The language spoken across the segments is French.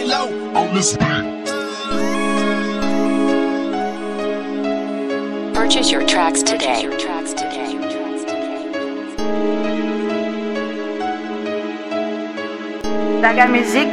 low on this beat. Purchase your tracks today. Daga musique.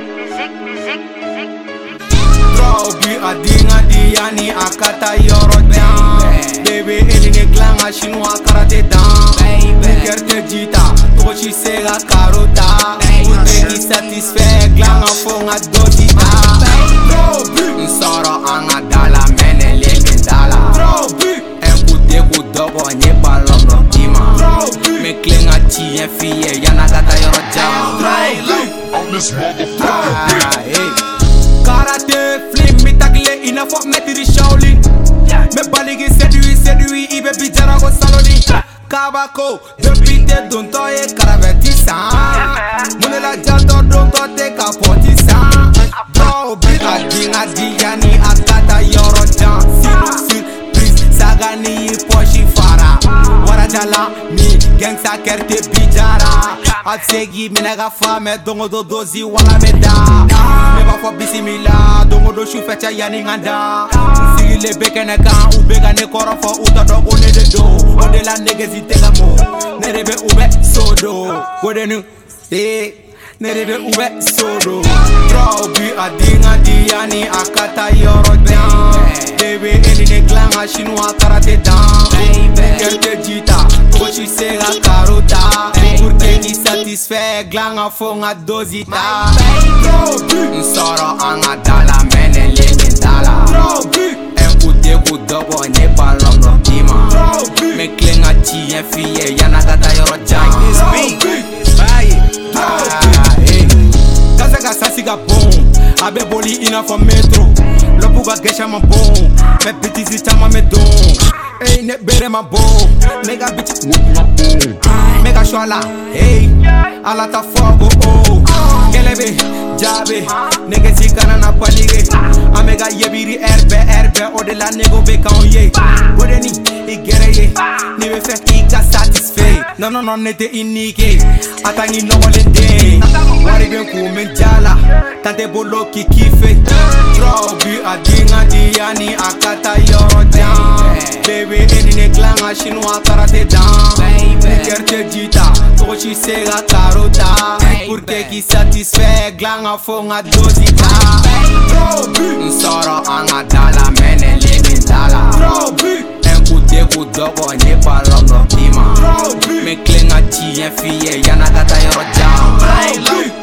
Drobi adinga diani akata yoro down. Baby eline klanga chinois karate down. Kerte jita, tochi sega karota. Ute satisfait glanga fonga dotita. Drobi nsoro anga dala mene lele dala. Drobi enkute kudogo nye balom no dima. Drobi me klenga chien fie yana kata yoro down. Drobi on this motherfucker beat. Karate flip mi tagle ina fok metri Shaolin. Me baligi séduit ibe bijara go saloni. Kabako depuis te don toye karavetisan. Mune la jalto don to te kapoti san. Bro bi adinga diani akata yoro jan. Surprise sagani pochi fara. Wara jala mi gangsta kerte bijara. Absegi minaga fame dongo do dozi wala meda. Never for bisimila dongo do shufecha yani nganda. Sigi le bekene kan ubega ne korofo uta dogo ne de do. Ode la negezi tegamo. Nerebe ube sodo. Godenu nerebe ube sodo. Drobi adinga diani akata yoro down. Baby eline klanga chinois karate down. Kerte jita tochi sega karota. Porque ki satisfait glanga fonga dosita. Nsoro anga dala mene lele dala. Enkute kudogo nye balom no dima. Me klenga chien fie yana kata yoro jang. Kasa kasa siga bon. Abe boli ina for metro. Lopuga gesha ma bon. Me bitisi chama me don. Hey, ne bere ma bo. Nigga bitch ma bon. Mega shwala, hey, alata fogo, oh. Kelebe, jabe, nigga zikana na panige. Amega yebiri erbe, odela nego beka on ye. Godeni, igere ye, niwe fe ika satisfait. No, nete inike, atangi no walende. Wari ben kumen jala, tante bolo ki kife. Drobi adinga diani akata yoro down. Baby enine klanga chinois karate down. Kerte jita, tochi sega karota. Porque ki satisfait glanga fonga dosita. Nsoro anga dala mene lele dala. Enkute kudogo nye balom no dima. Me klenga chien fie yana kata yoro down.